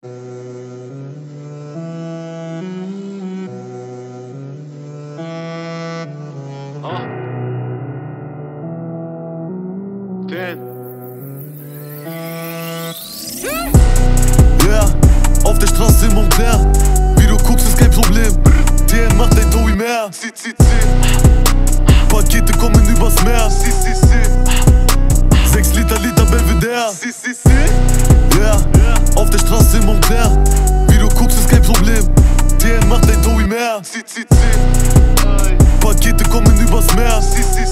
Yeah, auf der Straße in Montclair. Wie du guckst, ist kein Problem. DM macht ein Doughy mehr. Pakete kommen übers Meer. 6 Liter Belvedere. Yeah, auf der Straße in Montclair. Wie du guckst, ist kein Problem. DM macht ein Doughy mehr. Pakete kommen übers Meer.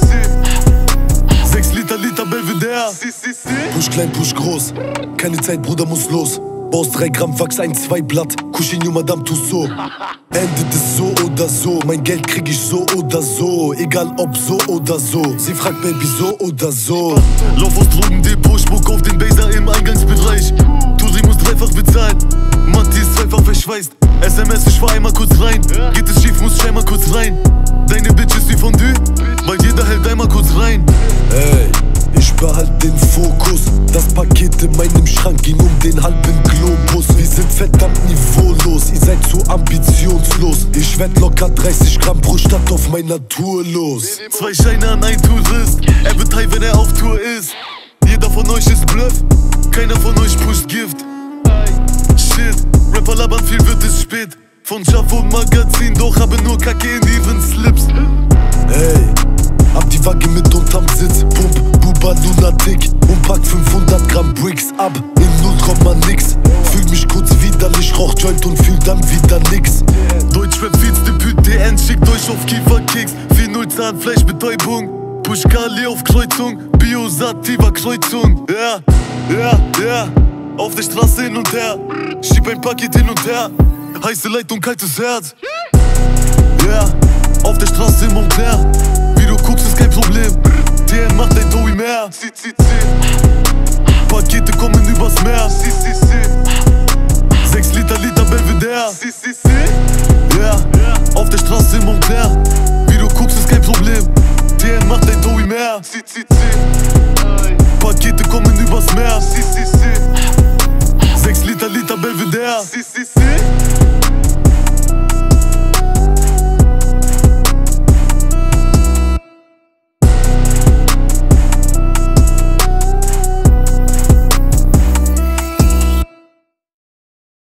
6 Liter Belvedere. Push klein, push groß. Keine Zeit, Bruder, muss los. Baust 3 Gramm Wachs, 1-2 Blatt. Couchinho, Madame Tussauds. Endet es so oder so. Mein Geld krieg ich so oder so. Egal ob so oder so. Sie fragt Baby so oder so. Lauf aus Drogendepot, Spuck auf den Baser im Eingangsbereich. Tusi muss dreifach bezahlen. Matti ist zweifach verschweißt. SMS, ich fahr einmal kurz rein. Geht es schief, muss ich einmal kurz rein. Deine Bitch ist wie Fondue, weil jeder hält einmal kurz rein. Ey, ich behalt den Fokus. Das Paket in meinem Schrank ging um den halben Globus. Wir sind verdammt niveaulos, ihr seid zu ambitionslos. Ich werd locker 30 Gramm pro Stadt auf meiner Tour los. 2 Scheine an ein Tourist, er wird high, wenn er auf Tour ist. Jeder von euch ist Bluff, keiner von euch pusht Gift. Shit, Rapper labern viel, wird es spät. Von Schaff und Magazin, doch habe nur Kacke in ihren Slips. Ey, hab die Waage mit unterm Sitz, Pump, Buba, Lunatic und pack 500 Gramm Bricks ab in 0, nix. Fühl mich kurz widerlich, rauch Joint und fühl dann wieder nix. Deutschrap feeds Debüt, DN schickt euch auf Kieferkicks. 4-0 Zahnfleischbetäubung, Push Kali auf Kreuzung, Bio-Sativa Kreuzung. Ja, auf der Straße hin und her, schieb ein Paket hin und her. Heiße Leitung, kaltes Herz. Yeah, auf der Straße in Montclair. Wie du guckst, ist kein Problem. DM macht ein Doughy mehr. Pakete kommen übers Meer. 6 Liter Belvedere. Yeah, auf der Straße in Montclair. Wie du guckst, ist kein Problem. DM macht ein Doughy mehr. Pakete kommen übers Meer.